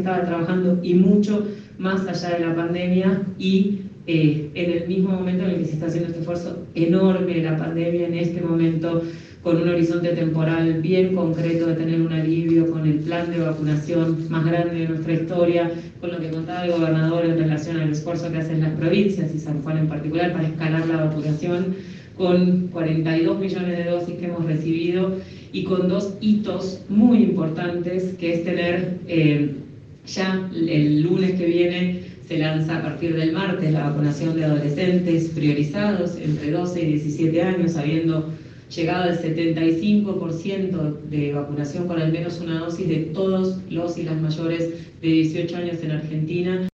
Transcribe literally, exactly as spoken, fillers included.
estaba trabajando y mucho más allá de la pandemia, y eh, en el mismo momento en el que se está haciendo este esfuerzo enorme de la pandemia, en este momento con un horizonte temporal bien concreto de tener un alivio, con el plan de vacunación más grande de nuestra historia, con lo que contaba el gobernador en relación al esfuerzo que hacen las provincias y San Juan en particular para escalar la vacunación, con cuarenta y dos millones de dosis que hemos recibido y con dos hitos muy importantes, que es tener eh, ya el lunes que viene se lanza a partir del martes la vacunación de adolescentes priorizados entre doce y diecisiete años, habiendo llegado al setenta y cinco por ciento de vacunación con al menos una dosis de todos los y las mayores de dieciocho años en Argentina.